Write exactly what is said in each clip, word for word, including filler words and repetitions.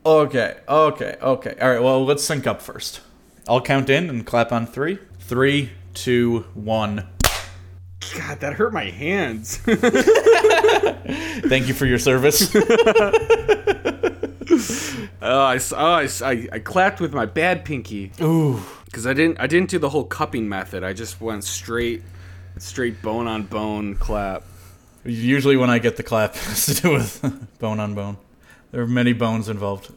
Okay, okay, okay. All right, well, let's sync up first. I'll count in and clap on three. Three, two, one. God, that hurt my hands. Thank you for your service. Oh, I, oh I, I, I clapped with my bad pinky. Ooh. Because I didn't I didn't do the whole cupping method. I just went straight straight bone on bone clap. Usually when I get the clap, it's to do with bone on bone. There are many bones involved.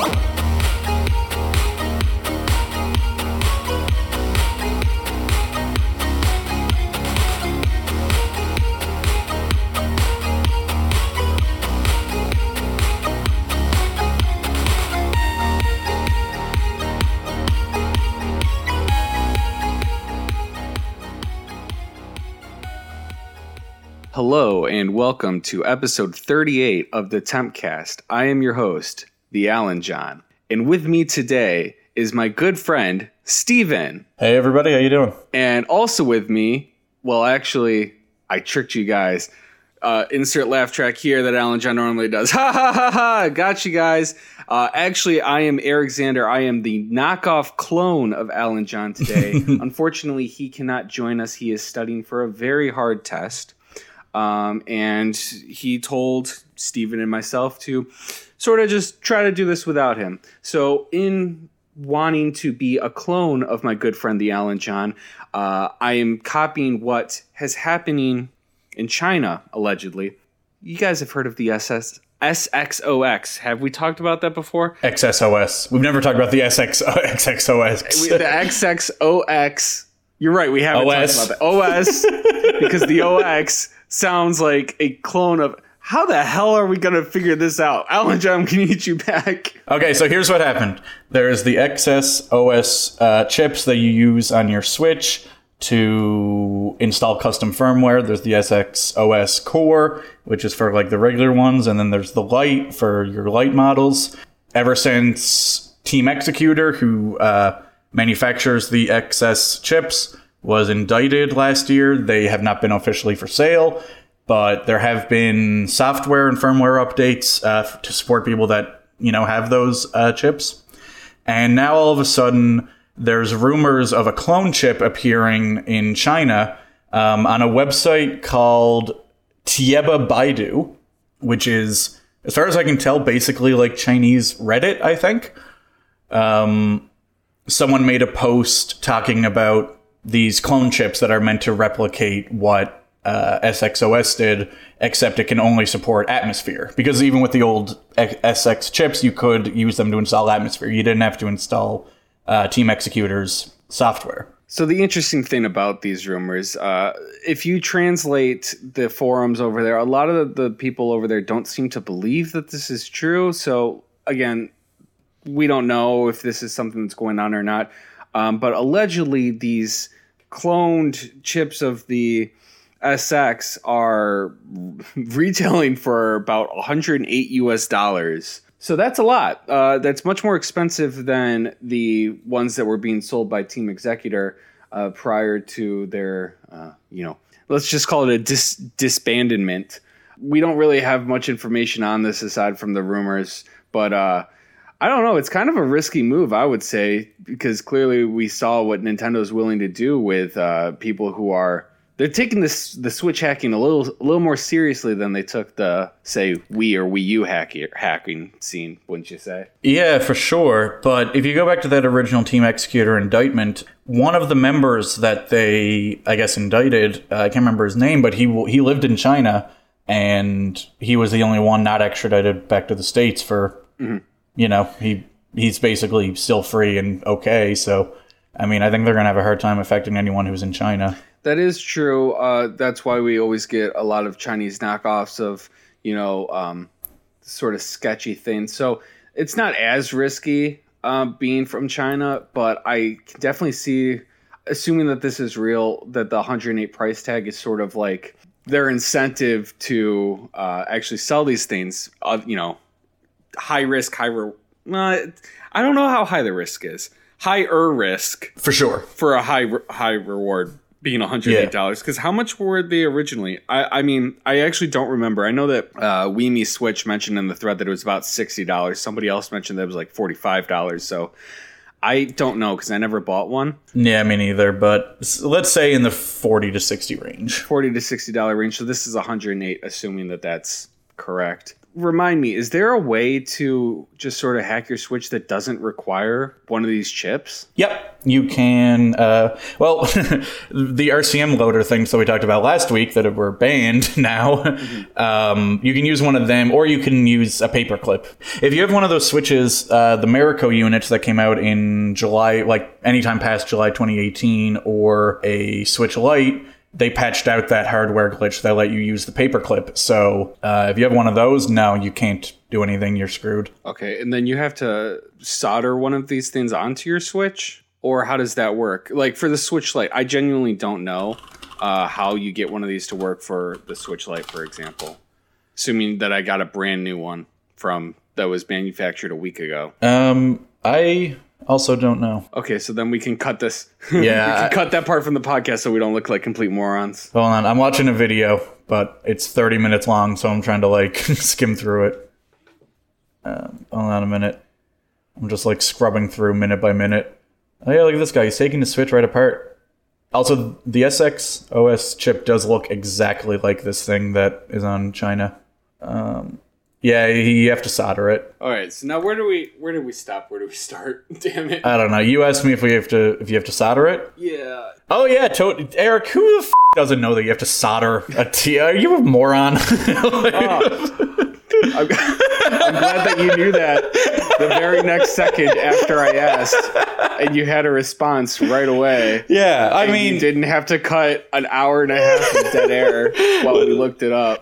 Hello and welcome to episode thirty-eight of the Tempcast. I am your host, the Alan John, and with me today is my good friend Steven. Hey everybody, how you doing? And also with me, well actually, I tricked you guys. Uh, insert laugh track here that Alan John normally does. Ha ha ha ha! Got you guys. Uh, actually, I am Eric Xander. I am the knockoff clone of Alan John today. Unfortunately, he cannot join us. He is studying for a very hard test. Um, and he told Steven and myself to sort of just try to do this without him. So in wanting to be a clone of my good friend, the Alan John, uh, I am copying what has happening in China, allegedly. You guys have heard of the S S S X O X. Have we talked about that before? X S O S. We've never talked about the S X O X. The X X O X. You're right. We haven't O S. talked about that. O S, because the O X sounds like a clone of... How the hell are we going to figure this out? Alan John, can you get you back? Okay, so here's what happened. There's the X S O S uh, chips that you use on your Switch to install custom firmware. There's the S X O S Core, which is for like the regular ones, and then there's the Lite for your Lite models. Ever since Team Executor, who uh, manufactures the X S chips, was indicted last year, they have not been officially for sale, but there have been software and firmware updates uh, to support people that, you know, have those uh, chips. And now all of a sudden, there's rumors of a clone chip appearing in China um, on a website called Tieba Baidu, which is, as far as I can tell, basically like Chinese Reddit, I think. Um, someone made a post talking about these clone chips that are meant to replicate what uh, S X O S did, except it can only support Atmosphere. Because even with the old S X chips, you could use them to install Atmosphere. You didn't have to install uh, Team Executor's software. So the interesting thing about these rumors, uh, if you translate the forums over there, a lot of the, the people over there don't seem to believe that this is true. So again, we don't know if this is something that's going on or not. Um, but allegedly, these cloned chips of the S X are retailing for about one hundred eight U S dollars. So that's a lot. Uh, that's much more expensive than the ones that were being sold by Team Executor uh, prior to their, uh, you know, let's just call it a dis- disbandment. We don't really have much information on this aside from the rumors, but uh, I don't know. It's kind of a risky move, I would say, because clearly we saw what Nintendo is willing to do with uh, people who are they're taking this the Switch hacking a little a little more seriously than they took the, say, Wii or Wii U hacking hacking scene, wouldn't you say? Yeah, for sure. But if you go back to that original Team Executor indictment, one of the members that they, I guess, indicted, uh, I can't remember his name, but he he lived in China, and he was the only one not extradited back to the States for. Mm-hmm. You know, he he's basically still free and okay. So, I mean, I think they're going to have a hard time affecting anyone who's in China. That is true. Uh, that's why we always get a lot of Chinese knockoffs of, you know, um, sort of sketchy things. So it's not as risky uh, being from China, but I can definitely see, assuming that this is real, that the one hundred eight price tag is sort of like their incentive to uh, actually sell these things, uh, you know, high risk, high re- uh, I don't know how high the risk is. Higher risk for sure for a high high reward being one hundred eight dollars. Because yeah. how much were they originally? I, I mean, I actually don't remember. I know that uh, Weemy Switch mentioned in the thread that it was about sixty dollars. Somebody else mentioned that it was like forty-five dollars. So I don't know because I never bought one. Yeah, me neither. But let's say in the forty to sixty range. forty to sixty dollars range. So this is one hundred eight, assuming that that's correct. Remind me, is there a way to just sort of hack your Switch that doesn't require one of these chips? Yep, you can. Uh, well, the R C M loader things that we talked about last week that were banned now, mm-hmm. um, you can use one of them, or you can use a paperclip. If you have one of those Switches, uh, the Marico units that came out in July, like anytime past July twenty eighteen, or a Switch Lite, they patched out that hardware glitch that let you use the paperclip. So uh, if you have one of those, no, you can't do anything. You're screwed. Okay, and then you have to solder one of these things onto your Switch? Or how does that work? Like for the Switch Lite, I genuinely don't know uh, how you get one of these to work for the Switch Lite, for example. Assuming that I got a brand new one from that was manufactured a week ago. Um, I... Also don't know. Okay, so then we can cut this. Yeah. we can cut that part from the podcast so we don't look like complete morons. Hold on, I'm watching a video, but it's thirty minutes long, so I'm trying to, like, skim through it. Um, hold on a minute. I'm just, like, scrubbing through minute by minute. Oh, yeah, look at this guy. He's taking the Switch right apart. Also, the S X O S chip does look exactly like this thing that is on China. Um... Yeah, you have to solder it. All right. So now, where do we where do we stop? Where do we start? Damn it! I don't know. You asked me if we have to if you have to solder it. Yeah. Oh yeah, to- Eric. Who the f- doesn't know that you have to solder a T? Are you a moron? oh. I'm, I'm glad that you knew that the very next second after I asked, and you had a response right away. Yeah, I and mean, you didn't have to cut an hour and a half of dead air while we looked it up.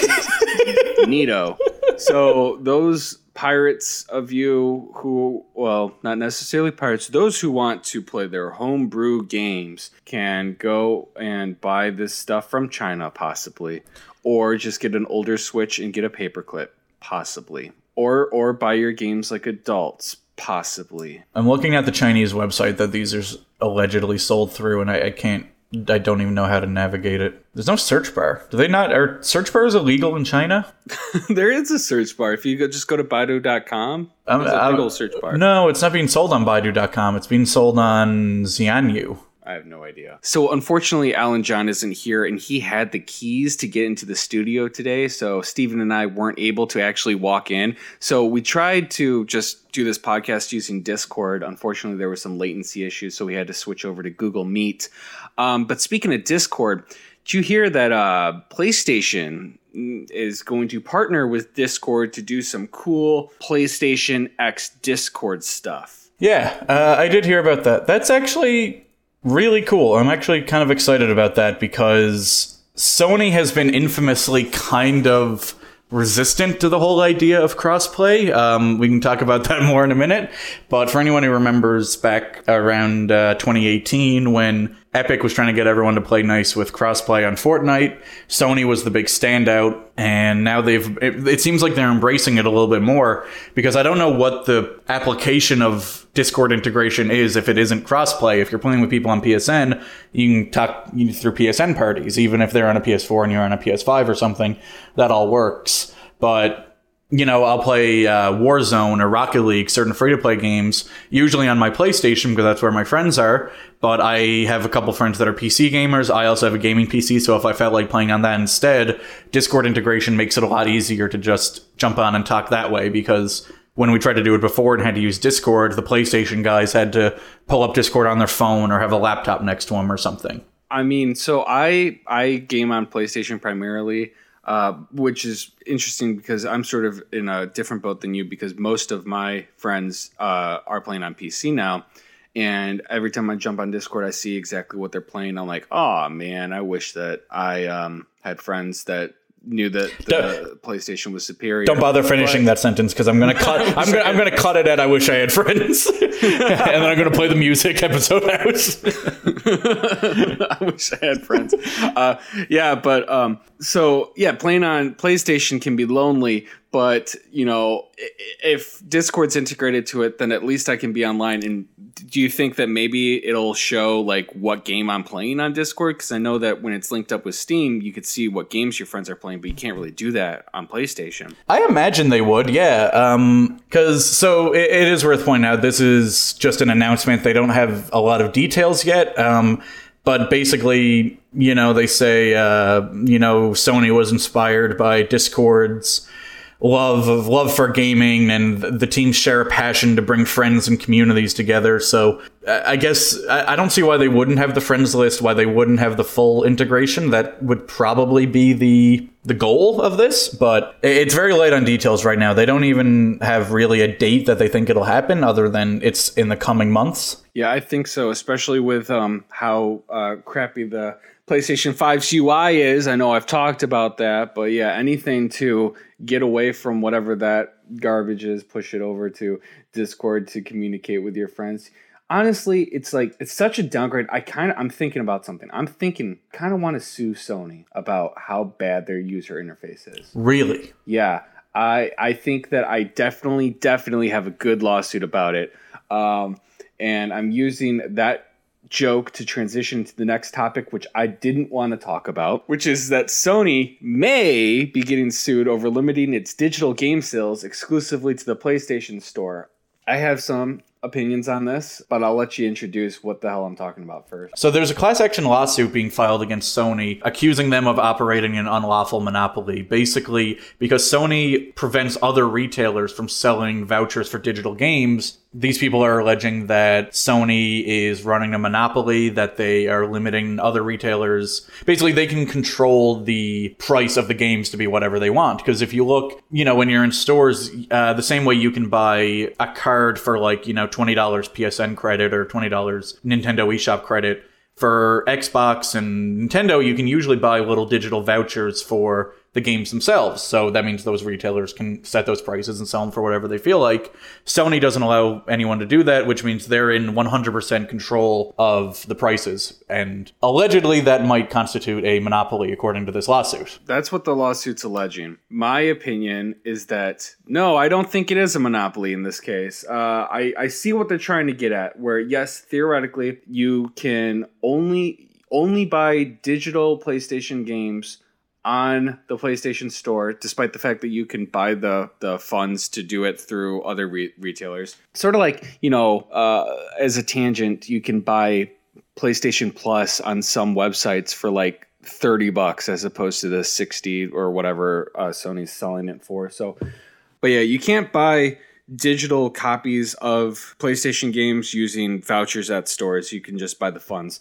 Neato. So those pirates of you who, well, not necessarily pirates, those who want to play their homebrew games can go and buy this stuff from China, possibly, or just get an older Switch and get a paperclip, possibly, or or buy your games like adults, possibly. I'm looking at the Chinese website that these are allegedly sold through, and I, I can't. I don't even know how to navigate it. There's no search bar. Do they not? Are search bars illegal in China? There is a search bar. If you go, just go to Baidu dot com, there's um, a big old search bar. No, it's not being sold on Baidu dot com. It's being sold on Xianyu. I have no idea. So unfortunately, Alan John isn't here, and he had the keys to get into the studio today. So Steven and I weren't able to actually walk in. So we tried to just do this podcast using Discord. Unfortunately, there were some latency issues, so we had to switch over to Google Meet. Um, but speaking of Discord, did you hear that uh, PlayStation is going to partner with Discord to do some cool PlayStation X Discord stuff? Yeah, uh, I did hear about that. That's actually really cool. I'm actually kind of excited about that because Sony has been infamously kind of resistant to the whole idea of crossplay. Um, we can talk about that more in a minute. But for anyone who remembers back around uh, twenty eighteen when Epic was trying to get everyone to play nice with crossplay on Fortnite, Sony was the big standout. And now they've, it, it seems like they're embracing it a little bit more because I don't know what the application of Discord integration is if it isn't crossplay. If you're playing with people on P S N, you can talk through P S N parties, even if they're on a P S four and you're on a P S five or something, that all works. But you know, I'll play uh, Warzone or Rocket League, certain free-to-play games, usually on my PlayStation because that's where my friends are. But I have a couple friends that are P C gamers. I also have a gaming P C, so if I felt like playing on that instead, Discord integration makes it a lot easier to just jump on and talk that way because when we tried to do it before and had to use Discord, the PlayStation guys had to pull up Discord on their phone or have a laptop next to them or something. I mean, so I I game on PlayStation primarily. Uh, which is interesting because I'm sort of in a different boat than you because most of my friends uh, are playing on P C now. And every time I jump on Discord, I see exactly what they're playing. I'm like, oh, man, I wish that I um, had friends that knew that the don't, PlayStation was superior. Don't bother finishing but, that sentence because I'm gonna cut. I'm gonna I'm gonna cut it at "I wish I had friends," and then I'm gonna play the music episode out. I wish I had friends. Uh, yeah, but um, so yeah, playing on PlayStation can be lonely. But, you know, if Discord's integrated to it, then at least I can be online. And do you think that maybe it'll show like what game I'm playing on Discord? Because I know that when it's linked up with Steam, you could see what games your friends are playing, but you can't really do that on PlayStation. I imagine they would, yeah. Um, because so it, it is worth pointing out, this is just an announcement. They don't have a lot of details yet. Um, But basically, you know, they say, uh, you know, Sony was inspired by Discord's love of love for gaming, and the teams share a passion to bring friends and communities together. So I guess I don't see why they wouldn't have the friends list, why they wouldn't have the full integration. That would probably be the the goal of this, but it's very light on details right now. They don't even have really a date that they think it'll happen, other than it's in the coming months. Yeah, I think so, especially with um, how uh, crappy the PlayStation five's U I is. I know I've talked about that, but yeah, anything to get away from whatever that garbage is, push it over to Discord to communicate with your friends. Honestly, it's like, it's such a downgrade. I kind of, I'm thinking about something. I'm thinking, kind of want to sue Sony about how bad their user interface is. Really? Yeah. I, I think that I definitely, definitely have a good lawsuit about it. Um, and I'm using that joke to transition to the next topic, which I didn't want to talk about, which is that Sony may be getting sued over limiting its digital game sales exclusively to the PlayStation Store. I have some opinions on this, but I'll let you introduce what the hell I'm talking about first. So there's a class action lawsuit being filed against Sony, accusing them of operating an unlawful monopoly, basically because Sony prevents other retailers from selling vouchers for digital games. These people are alleging that Sony is running a monopoly, that they are limiting other retailers. Basically, they can control the price of the games to be whatever they want. Because if you look, you know, when you're in stores, uh, the same way you can buy a card for like, you know, twenty dollars P S N credit or twenty dollars Nintendo eShop credit, for Xbox and Nintendo, you can usually buy little digital vouchers for the games themselves. So that means those retailers can set those prices and sell them for whatever they feel like. Sony doesn't allow anyone to do that, which means they're in one hundred percent control of the prices. And allegedly, that might constitute a monopoly, according to this lawsuit. That's what the lawsuit's alleging. My opinion is that, no, I don't think it is a monopoly in this case. Uh, I, I see what they're trying to get at, where, yes, theoretically, you can only only buy digital PlayStation games on the PlayStation Store, despite the fact that you can buy the, the funds to do it through other re- retailers. Sort of like, you know, uh, as a tangent, you can buy PlayStation Plus on some websites for like thirty bucks as opposed to the sixty or whatever uh, Sony's selling it for. So, but yeah, you can't buy digital copies of PlayStation games using vouchers at stores. You can just buy the funds.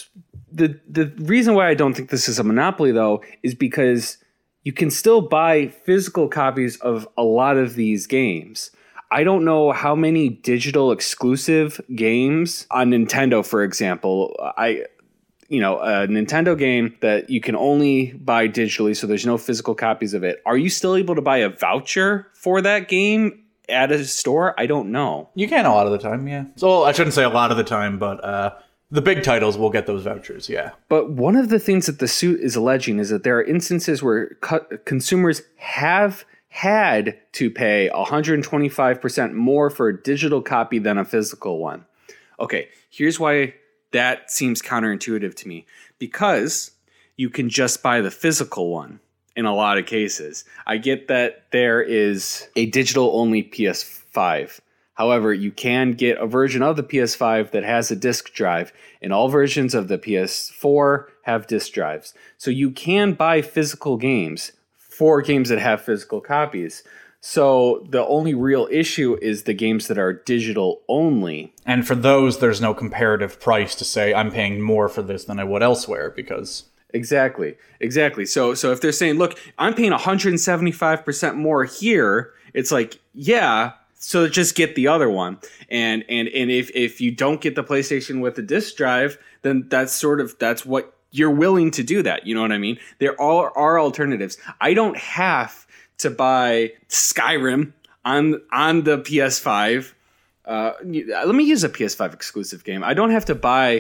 The the reason why I don't think this is a monopoly, though, is because you can still buy physical copies of a lot of these games. I don't know how many digital exclusive games on Nintendo, for example. I, you know, a Nintendo game that you can only buy digitally, so there's no physical copies of it. Are you still able to buy a voucher for that game at a store? I don't know. You can a lot of the time, yeah. So I shouldn't say a lot of the time, but uh, the big titles will get those vouchers, yeah. But one of the things that the suit is alleging is that there are instances where co- consumers have had to pay one hundred twenty-five percent more for a digital copy than a physical one. Okay, here's why that seems counterintuitive to me. Because you can just buy the physical one in a lot of cases. I get that there is a digital-only P S five. However, you can get a version of the P S five that has a disk drive, and all versions of the P S four have disk drives. So you can buy physical games for games that have physical copies. So the only real issue is the games that are digital only. And for those, there's no comparative price to say, I'm paying more for this than I would elsewhere, because... Exactly, exactly. So so if they're saying, look, I'm paying one hundred seventy-five percent more here, it's like, yeah... So just get the other one. And and and if, if you don't get the PlayStation with the disc drive, then that's sort of, that's what you're willing to do that. You know what I mean? There are, are alternatives. I don't have to buy Skyrim on on the P S five. Uh, let me use a P S five exclusive game. I don't have to buy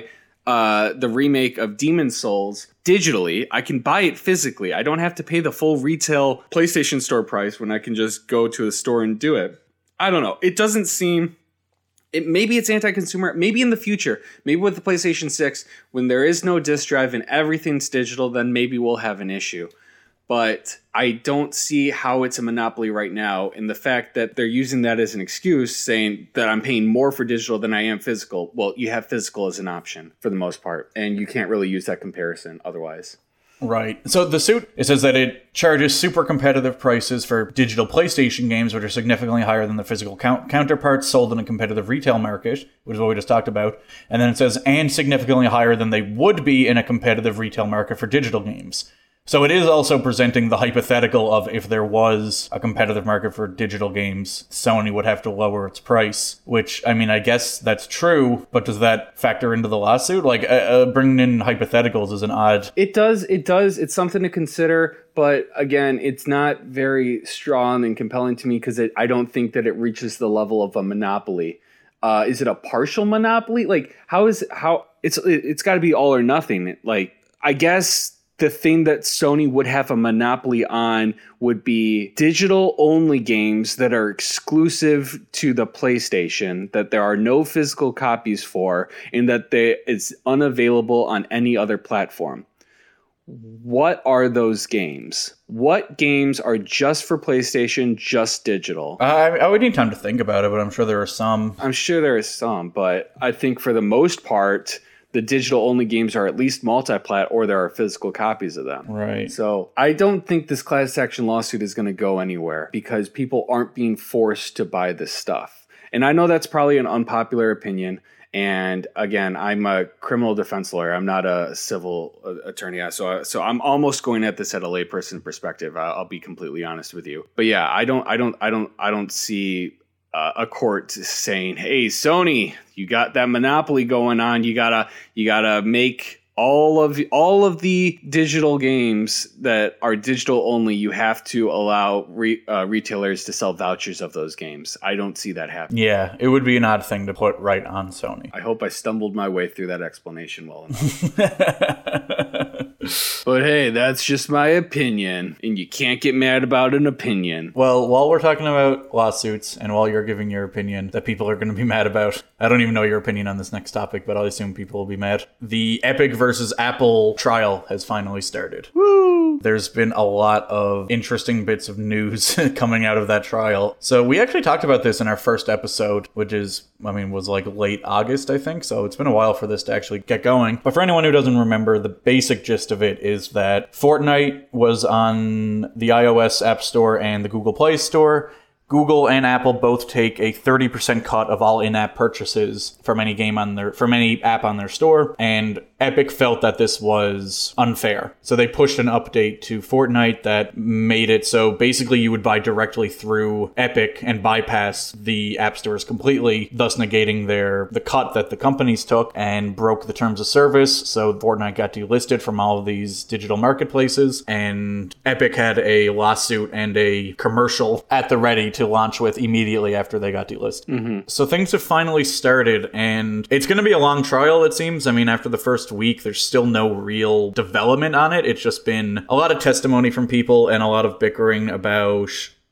uh, the remake of Demon's Souls digitally, I can buy it physically. I don't have to pay the full retail PlayStation Store price when I can just go to a store and do it. I don't know. It doesn't seem... It, maybe it's anti-consumer. Maybe in the future, maybe with the PlayStation six, when there is no disc drive and everything's digital, then maybe we'll have an issue. But I don't see how it's a monopoly right now. And the fact that they're using that as an excuse, saying that I'm paying more for digital than I am physical. Well, you have physical as an option for the most part. And you can't really use that comparison otherwise. Right. So the suit, it says that it charges super competitive prices for digital PlayStation games, which are significantly higher than the physical count- counterparts sold in a competitive retail market, which is what we just talked about. And then it says, and significantly higher than they would be in a competitive retail market for digital games. So it is also presenting the hypothetical of if there was a competitive market for digital games, Sony would have to lower its price, which, I mean, I guess that's true, but does that factor into the lawsuit? Like, uh, uh, bringing in hypotheticals is an odd... It does, it does. It's something to consider, but again, it's not very strong and compelling to me because I don't think that it reaches the level of a monopoly. Uh, is it a partial monopoly? Like, how is, how, it's, it's got to be all or nothing. Like, I guess... The thing that Sony would have a monopoly on would be digital only games that are exclusive to the PlayStation, that there are no physical copies for, and that they, it's unavailable on any other platform. What are those games? What games are just for PlayStation, just digital? Uh, I, I would need time to think about it, but I'm sure there are some. I'm sure there are some, but I think for the most part... the digital-only games are at least multi-plat or there are physical copies of them. Right. So I don't think this class action lawsuit is going to go anywhere because people aren't being forced to buy this stuff. And I know that's probably an unpopular opinion. And again, I'm a criminal defense lawyer. I'm not a civil attorney. So, so I'm almost going at this at a layperson perspective. I'll be completely honest with you. But yeah, I don't, I don't, I don't, I don't see... Uh, a court saying, "Hey, Sony, you got that monopoly going on. You gotta, you gotta make all of all of the digital games that are digital only. You have to allow re, uh, retailers to sell vouchers of those games." I don't see that happening. Yeah, it would be an odd thing to put right on Sony. I hope I stumbled my way through that explanation well enough. But hey, that's just my opinion, and you can't get mad about an opinion. Well, while we're talking about lawsuits, and while you're giving your opinion that people are going to be mad about, I don't even know your opinion on this next topic, but I'll assume people will be mad. The Epic versus Apple trial has finally started. Woo! There's been a lot of interesting bits of news coming out of that trial. So we actually talked about this in our first episode, which is, I mean, was like late August, I think. So it's been a while for this to actually get going. But for anyone who doesn't remember, the basic gist of it is that Fortnite was on the iOS App Store and the Google Play Store. Google and Apple both take a thirty percent cut of all in-app purchases from any game on their, from any app on their store, and Epic felt that this was unfair. So they pushed an update to Fortnite that made it so basically you would buy directly through Epic and bypass the app stores completely, thus negating their the cut that the companies took and broke the terms of service. So Fortnite got delisted from all of these digital marketplaces, and Epic had a lawsuit and a commercial at the ready to launch with immediately after they got delisted. Mm-hmm. So things have finally started, and it's going to be a long trial, it seems. I mean, after the first week, there's still no real development on it. It's just been a lot of testimony from people and a lot of bickering about...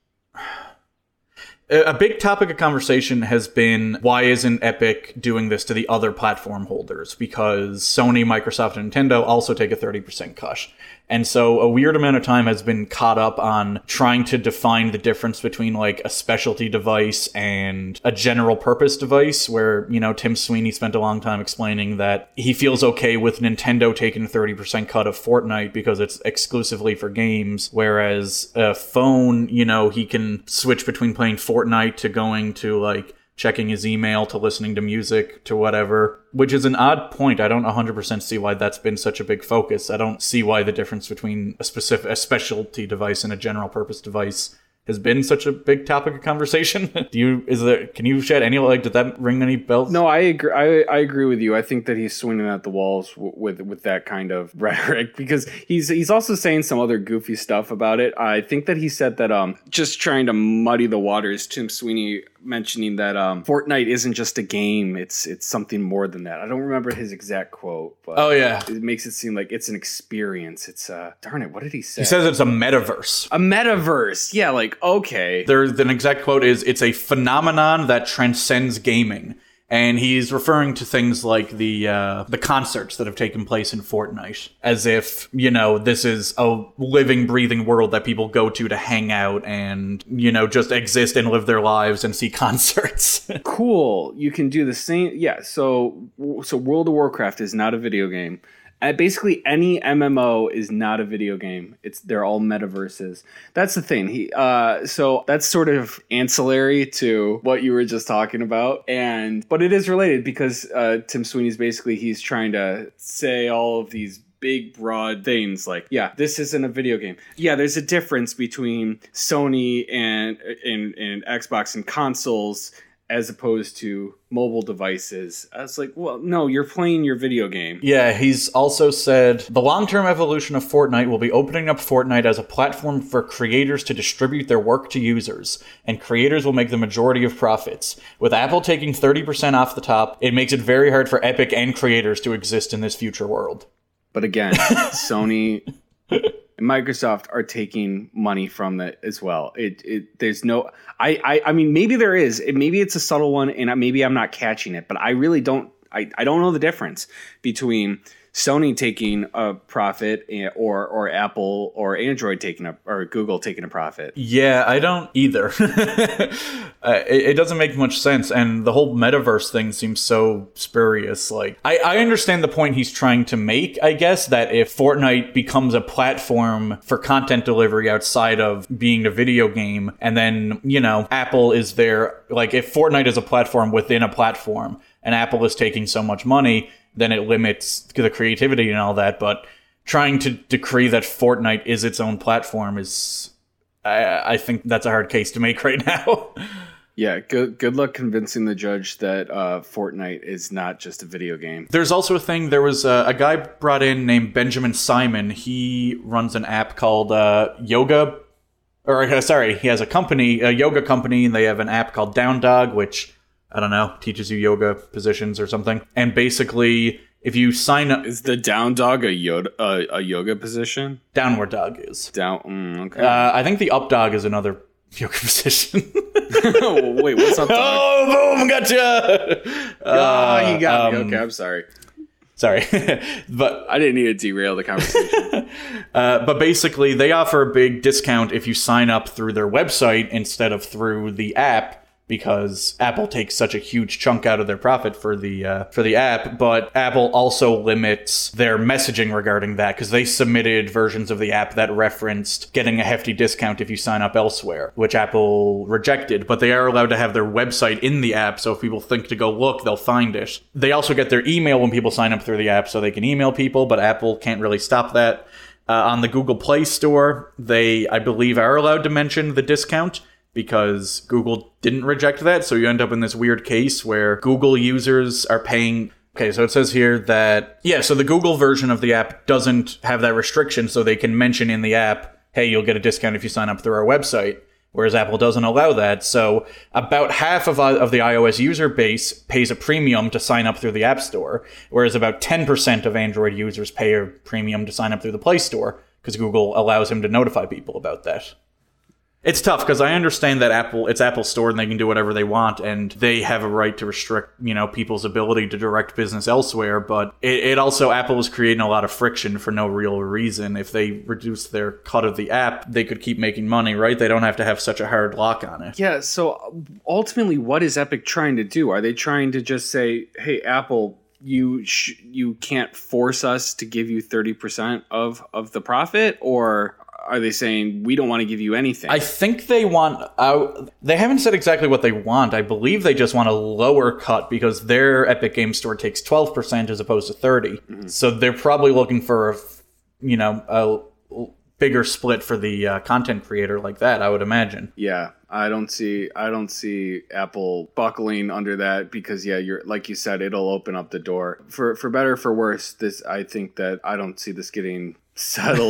A big topic of conversation has been, why isn't Epic doing this to the other platform holders? Because Sony, Microsoft, and Nintendo also take a thirty percent cut. And so a weird amount of time has been caught up on trying to define the difference between like a specialty device and a general purpose device, where, you know, Tim Sweeney spent a long time explaining that he feels okay with Nintendo taking a thirty percent cut of Fortnite because it's exclusively for games, whereas a phone, you know, he can switch between playing Fortnite to going to like checking his email to listening to music to whatever, which is an odd point. I don't one hundred percent see why that's been such a big focus. I don't see why the difference between a specific, a specialty device and a general purpose device has been such a big topic of conversation. Do you, is there, can you shed any, like, did that ring any bells? No, I agree. I, I agree with you. I think that he's swinging at the walls w- with, with that kind of rhetoric, because he's, he's also saying some other goofy stuff about it. I think that he said that, um, just trying to muddy the waters, Tim Sweeney mentioning that um, Fortnite isn't just a game; it's it's something more than that. I don't remember his exact quote, but oh yeah, it makes it seem like it's an experience. It's uh, darn it, what did he say? He says it's a metaverse. A metaverse, yeah. Like okay, there's an exact quote is it's a phenomenon that transcends gaming. And he's referring to things like the uh, the concerts that have taken place in Fortnite, as if, you know, this is a living, breathing world that people go to to hang out and, you know, just exist and live their lives and see concerts. Cool. You can do the same. Yeah. So so World of Warcraft is not a video game. Uh, basically, any M M O is not a video game. It's they're all metaverses. That's the thing. He uh, so that's sort of ancillary to what you were just talking about, and but it is related because uh, Tim Sweeney's basically he's trying to say all of these big broad things like, yeah, this isn't a video game. Yeah, there's a difference between Sony and and, and Xbox and consoles as opposed to mobile devices. I was like, well, no, you're playing your video game. Yeah, he's also said, the long-term evolution of Fortnite will be opening up Fortnite as a platform for creators to distribute their work to users, and creators will make the majority of profits. With Apple taking thirty percent off the top, it makes it very hard for Epic and creators to exist in this future world. But again, Sony and Microsoft are taking money from it as well. It, it there's no, I, I, I mean, maybe there is, maybe it's a subtle one, and maybe I'm not catching it, but I really don't, I, I don't know the difference between Sony taking a profit or or Apple or Android taking a or Google taking a profit. Yeah, I don't either. uh, it, it doesn't make much sense, and the whole metaverse thing seems so spurious. Like, I, I understand the point he's trying to make, I guess, that if Fortnite becomes a platform for content delivery outside of being a video game, and then, you know, Apple is there, like, if Fortnite is a platform within a platform, and Apple is taking so much money, then it limits the creativity and all that. But trying to decree that Fortnite is its own platform is, I, I think that's a hard case to make right now. Yeah, good good luck convincing the judge that uh, Fortnite is not just a video game. There's also a thing, there was a, a guy brought in named Benjamin Simon. He runs an app called uh, Yoga, or uh, sorry, he has a company, a yoga company, and they have an app called Down Dog, which, I don't know, teaches you yoga positions or something. And basically, if you sign up... Is the down dog a, yoga, a, a yoga position? Downward dog is. Down. Mm, okay. Uh, I think the up dog is another yoga position. Oh, wait, what's up dog? Oh, boom, gotcha! Oh, uh, you got me. Um, okay, I'm sorry. Sorry. But I didn't need to derail the conversation. uh, but basically, they offer a big discount if you sign up through their website instead of through the app, because Apple takes such a huge chunk out of their profit for the uh, for the app. But Apple also limits their messaging regarding that, because they submitted versions of the app that referenced getting a hefty discount if you sign up elsewhere, which Apple rejected. But they are allowed to have their website in the app, so if people think to go look, they'll find it. They also get their email when people sign up through the app, so they can email people, but Apple can't really stop that. Uh, on the Google Play Store, they, I believe, are allowed to mention the discount, because Google didn't reject that. So you end up in this weird case where Google users are paying... Okay, so it says here that... Yeah, so the Google version of the app doesn't have that restriction, so they can mention in the app, hey, you'll get a discount if you sign up through our website, whereas Apple doesn't allow that. So about half of, of the iOS user base pays a premium to sign up through the App Store, whereas about ten percent of Android users pay a premium to sign up through the Play Store, because Google allows him to notify people about that. It's tough, because I understand that Apple, it's Apple's store and they can do whatever they want, and they have a right to restrict, you know, people's ability to direct business elsewhere, but it, it also, Apple is creating a lot of friction for no real reason. If they reduce their cut of the app, they could keep making money, right? They don't have to have such a hard lock on it. Yeah, so ultimately, what is Epic trying to do? Are they trying to just say, hey, Apple, you sh- you can't force us to give you thirty percent of, of the profit, or... are they saying we don't want to give you anything? I think they want... Uh, they haven't said exactly what they want. I believe they just want a lower cut, because their Epic Games Store takes twelve percent as opposed to thirty. Mm-hmm. So they're probably looking for a, you know, a bigger split for the uh, content creator like that, I would imagine. Yeah, I don't see I don't see Apple buckling under that, because yeah, you're like you said, it'll open up the door. For for better or for worse, this I think that I don't see this getting Settled.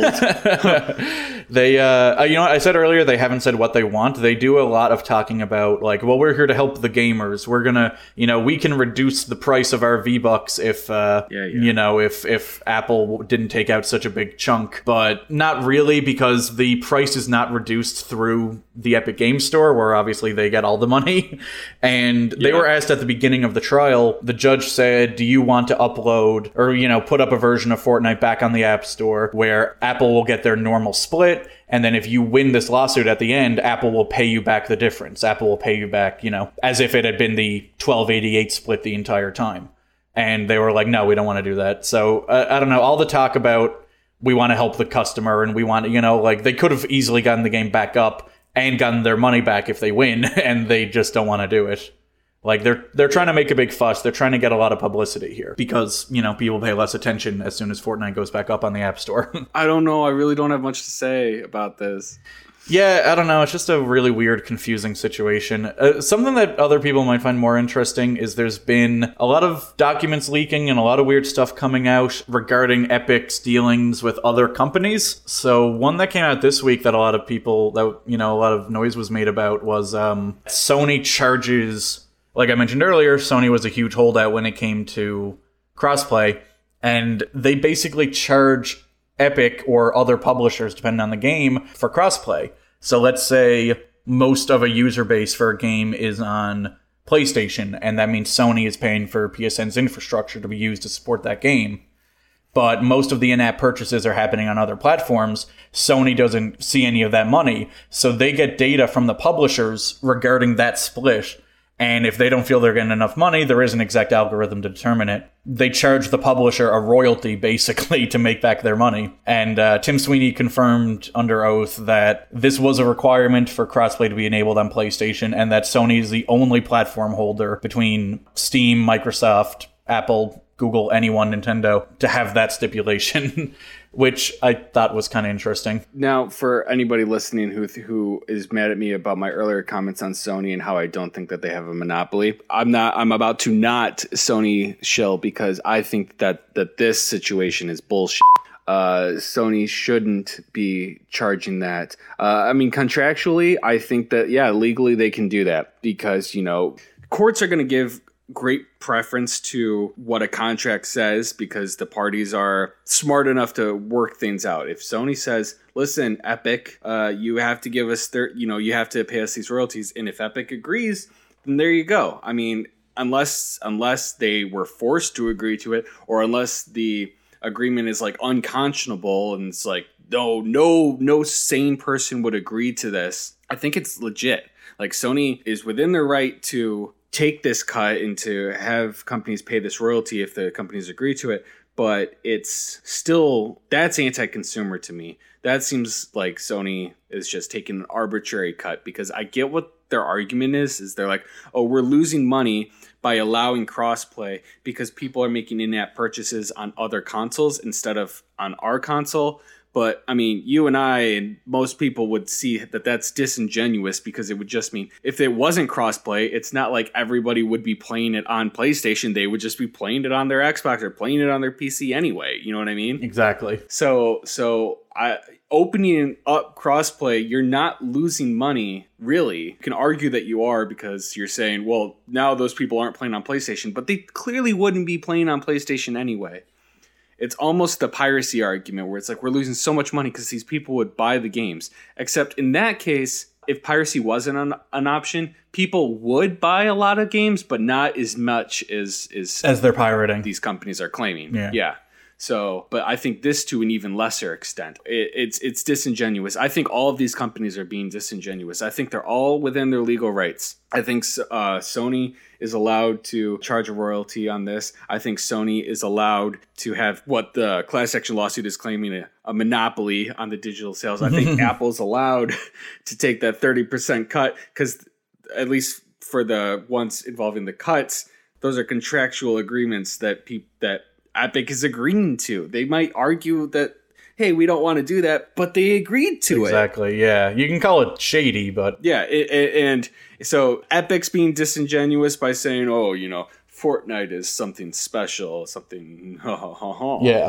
they, uh, you know what I said earlier, they haven't said what they want. They do a lot of talking about, like, well, we're here to help the gamers. We're gonna, you know, we can reduce the price of our V-Bucks if, uh, yeah, yeah. you know, if, if Apple didn't take out such a big chunk. But not really, because the price is not reduced through the Epic Game Store, where obviously they get all the money. And they yeah. were asked at the beginning of the trial, the judge said, do you want to upload or, you know, put up a version of Fortnite back on the App Store where Apple will get their normal split, and then if you win this lawsuit at the end, Apple will pay you back the difference. Apple will pay you back, you know, as if it had been the twelve eighty-eight split the entire time. And they were like, no, we don't want to do that. So, uh, I don't know, all the talk about we want to help the customer and we want, you know, like, they could have easily gotten the game back up and gotten their money back if they win, and they just don't want to do it. Like, they're they're trying to make a big fuss. They're trying to get a lot of publicity here because, you know, people pay less attention as soon as Fortnite goes back up on the App Store. I don't know. I really don't have much to say about this. Yeah, I don't know. It's just a really weird, confusing situation. Uh, something that other people might find more interesting is there's been a lot of documents leaking and a lot of weird stuff coming out regarding Epic's dealings with other companies. So one that came out this week that a lot of people, that you know, a lot of noise was made about was um, Sony charges... Like I mentioned earlier, Sony was a huge holdout when it came to crossplay, and they basically charge Epic or other publishers, depending on the game, for crossplay. So let's say most of a user base for a game is on PlayStation, and that means Sony is paying for P S N's infrastructure to be used to support that game. But most of the in-app purchases are happening on other platforms. Sony doesn't see any of that money, so they get data from the publishers regarding that split. And if they don't feel they're getting enough money, there is an exact algorithm to determine it. They charge the publisher a royalty, basically, to make back their money. And uh, Tim Sweeney confirmed under oath that this was a requirement for crossplay to be enabled on PlayStation, and that Sony is the only platform holder between Steam, Microsoft, Apple, Google, anyone, Nintendo, to have that stipulation, which I thought was kind of interesting. Now, for anybody listening who who is mad at me about my earlier comments on Sony and how I don't think that they have a monopoly, I'm not. I'm about to not Sony shill because I think that that this situation is bullshit. Uh, Sony shouldn't be charging that. Uh, I mean, contractually, I think that, yeah, legally they can do that because, you know, courts are going to give great preference to what a contract says because the parties are smart enough to work things out. If Sony says, listen, Epic, uh, you have to give us, thir- you know, you have to pay us these royalties. And if Epic agrees, then there you go. I mean, unless unless they were forced to agree to it, or unless the agreement is like unconscionable and it's like, no, no, no sane person would agree to this, I think it's legit. Like, Sony is within their right to take this cut and to have companies pay this royalty if the companies agree to it. But it's still, that's anti-consumer to me. That seems like Sony is just taking an arbitrary cut, because I get what their argument is, is they're like, oh, we're losing money by allowing crossplay because people are making in-app purchases on other consoles instead of on our console. But, I mean, you and I and most people would see that that's disingenuous, because it would just mean if it wasn't crossplay, it's not like everybody would be playing it on PlayStation. They would just be playing it on their Xbox or playing it on their P C anyway. You know what I mean? Exactly. So, so I, opening up crossplay, you're not losing money, really. You can argue that you are because you're saying, well, now those people aren't playing on PlayStation, but they clearly wouldn't be playing on PlayStation anyway. It's almost the piracy argument where it's like we're losing so much money because these people would buy the games. Except in that case, if piracy wasn't an, an option, people would buy a lot of games, but not as much as as, as they're pirating. These companies are claiming. Yeah. yeah. So, but I think this to an even lesser extent. It, it's it's disingenuous. I think all of these companies are being disingenuous. I think they're all within their legal rights. I think uh, Sony is allowed to charge a royalty on this. I think Sony is allowed to have what the class action lawsuit is claiming, a, a monopoly on the digital sales. I think Apple's allowed to take that thirty percent cut, because at least for the ones involving the cuts, those are contractual agreements that people that Epic is agreeing to. They might argue that, hey, we don't want to do that, but they agreed to exactly, it. Exactly, yeah. You can call it shady, but... Yeah, it, it, and so Epic's being disingenuous by saying, oh, you know, Fortnite is something special, something... yeah.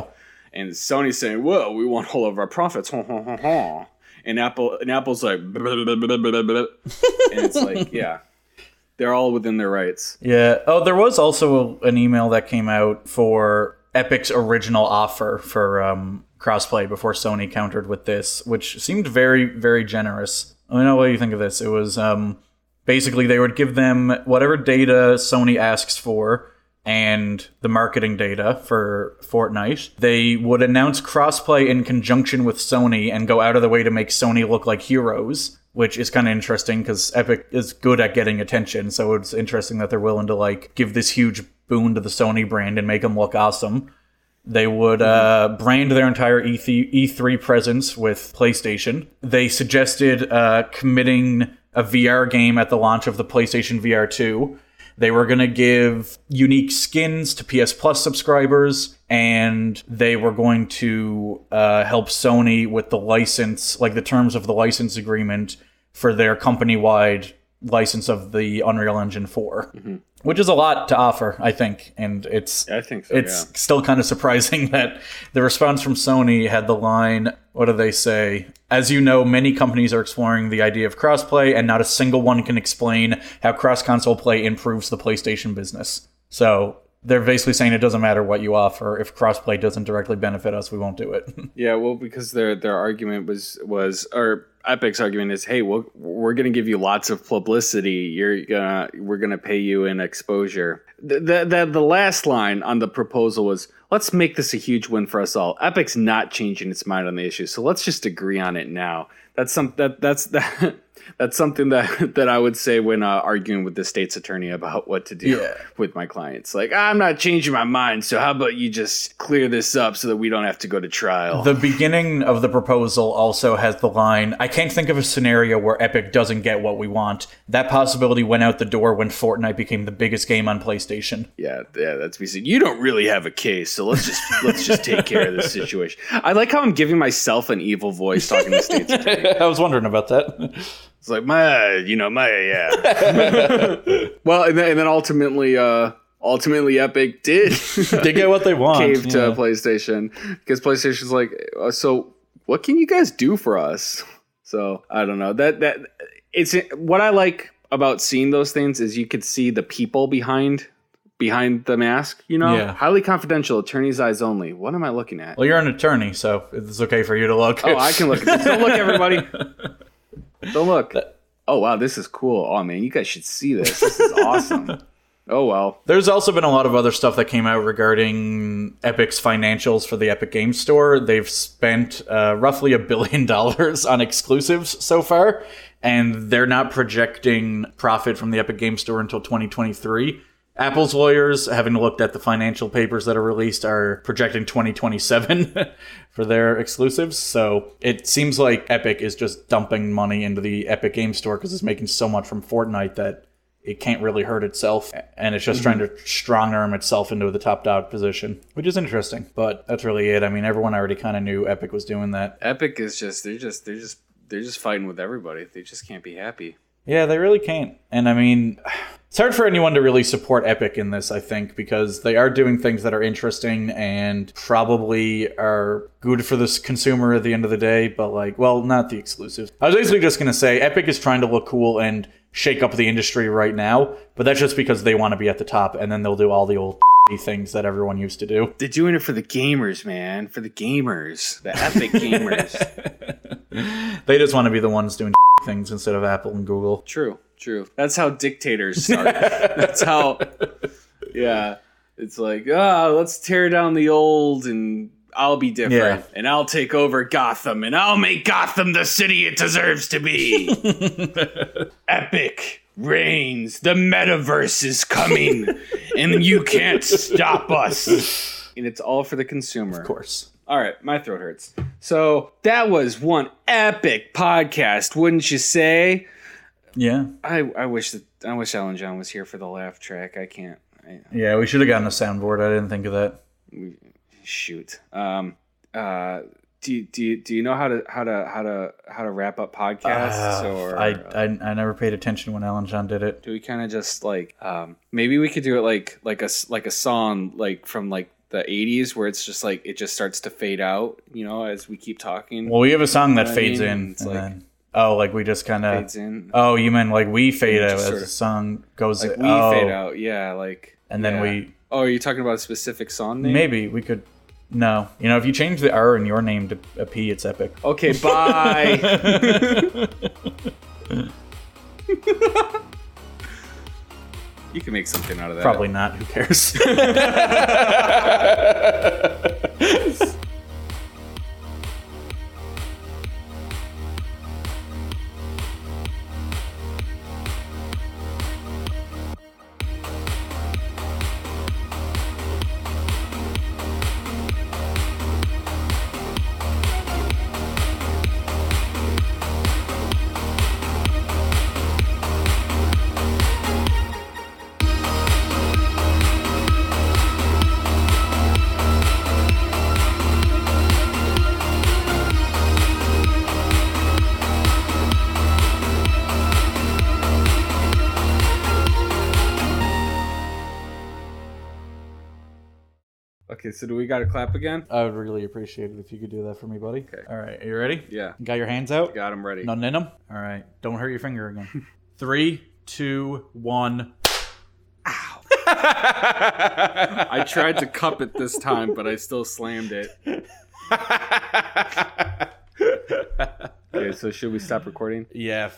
And Sony's saying, "Whoa, we want all of our profits." And Apple and Apple's like, and it's like, yeah, they're all within their rights. Yeah. Oh, there was also an email that came out for Epic's original offer for um, crossplay before Sony countered with this, which seemed very, very generous. I don't know what you think of this. It was um, basically they would give them whatever data Sony asks for and the marketing data for Fortnite. They would announce crossplay in conjunction with Sony and go out of the way to make Sony look like heroes, which is kind of interesting because Epic is good at getting attention. So it's interesting that they're willing to like give this huge boon to the Sony brand and make them look awesome. They would uh, brand their entire E three presence with PlayStation. They suggested uh, committing a V R game at the launch of the PlayStation V R two. They were going to give unique skins to P S Plus subscribers, and they were going to uh, help Sony with the license, like the terms of the license agreement for their company-wide license of the Unreal Engine four, mm-hmm. which is a lot to offer, I think. And it's I think so, it's yeah. still kind of surprising that the response from Sony had the line, what do they say? As you know, many companies are exploring the idea of crossplay, and not a single one can explain how cross-console play improves the PlayStation business. So they're basically saying it doesn't matter what you offer. If crossplay doesn't directly benefit us, we won't do it. Yeah, well, because their their argument was was or Epic's argument is, hey, we'll, we're going to give you lots of publicity. You're gonna we're gonna pay you in exposure. The, the the the last line on the proposal was, let's make this a huge win for us all. Epic's not changing its mind on the issue, so let's just agree on it now. That's some that that's that. That's something that, that I would say when uh, arguing with the state's attorney about what to do yeah. with my clients. Like, I'm not changing my mind, so how about you just clear this up so that we don't have to go to trial? The beginning of the proposal also has the line, I can't think of a scenario where Epic doesn't get what we want. That possibility went out the door when Fortnite became the biggest game on PlayStation. Yeah, yeah, that's me saying, you don't really have a case, so let's just let's just take care of this situation. I like how I'm giving myself an evil voice talking to the state's attorney. I was wondering about that. It's like, my, you know, my, yeah. Well, and then, and then ultimately, uh, ultimately Epic did. They get what they want. Cave yeah. to PlayStation. Because PlayStation's like, uh, so what can you guys do for us? So, I don't know. That, that, it's, what I like about seeing those things is you could see the people behind behind the mask, you know? Yeah. Highly confidential, attorney's eyes only. What am I looking at? Well, you're an attorney, so it's okay for you to look. Oh, I can look at this. Don't look, everybody. Don't look. Oh, wow, this is cool. Oh, man, you guys should see this. This is awesome. Oh, well. There's also been a lot of other stuff that came out regarding Epic's financials for the Epic Games Store. They've spent uh, roughly a billion dollars on exclusives so far, and they're not projecting profit from the Epic Games Store until twenty twenty-three. Apple's lawyers, having looked at the financial papers that are released, are projecting twenty twenty-seven for their exclusives. So it seems like Epic is just dumping money into the Epic Game Store because it's making so much from Fortnite that it can't really hurt itself. And it's just mm-hmm. trying to strong arm itself into the top dog position, which is interesting. But that's really it. I mean, everyone already kind of knew Epic was doing that. Epic is just, they're just, they're just, they're just fighting with everybody. They just can't be happy. Yeah, they really can't. And I mean, it's hard for anyone to really support Epic in this, I think, because they are doing things that are interesting and probably are good for the consumer at the end of the day. But like, well, not the exclusives. I was basically just going to say Epic is trying to look cool and shake up the industry right now. But that's just because they want to be at the top, and then they'll do all the old things that everyone used to do. They're doing it for the gamers, man. For the gamers. The Epic gamers. They just want to be the ones doing things instead of Apple and Google. True, true. That's how dictators start. That's how, yeah. It's like, ah, oh, let's tear down the old and I'll be different. Yeah. And I'll take over Gotham and I'll make Gotham the city it deserves to be. Epic reigns. The metaverse is coming and you can't stop us. And it's all for the consumer. Of course. All right, my throat hurts. So that was one epic podcast, wouldn't you say? Yeah. I, I wish that I wish Alan John was here for the laugh track. I can't. I, yeah, we should have gotten a soundboard. I didn't think of that. Shoot. Um. Uh. Do you, do you, do you know how to how to how to how to wrap up podcasts? Uh, or I, uh, I I never paid attention when Alan John did it. Do we kind of just like um maybe we could do it like like a like a song like from like the eighties where it's just like it just starts to fade out, you know, as we keep talking. Well, we have a song that You know what I fades mean? in, It's and like- then oh, like we just kind of Fades in. oh, you mean like we fade We out just as sort the of- song goes? Like we oh, fade out, yeah, like and then yeah. we Oh, are you talking about a specific song name? maybe we could. No, you know, if you change the R in your name to a P, it's epic. Okay, bye. You can make something out of that. Probably not. Who cares? Okay, so do we got to clap again? I would really appreciate it if you could do that for me, buddy. Okay. All right, are you ready? Yeah. Got your hands out? Got him ready. None in them? All right. Don't hurt your finger again. Three, two, one. I tried to cup it this time, but I still slammed it. Okay, so should we stop recording? Yeah,